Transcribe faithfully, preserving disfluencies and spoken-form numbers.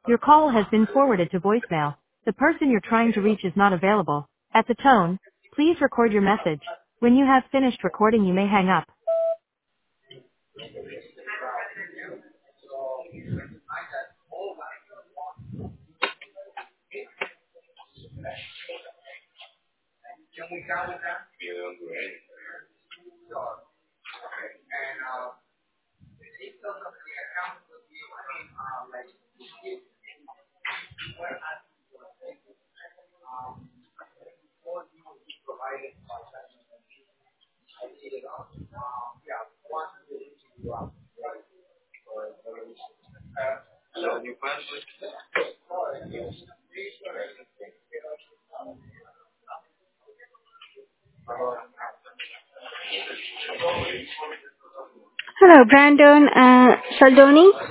Your call has been forwarded to voicemail. The person you're trying to reach is not available. At the tone, please record your message. When you have finished recording, you may hang up. Hello, Brandon uh, Saldoni.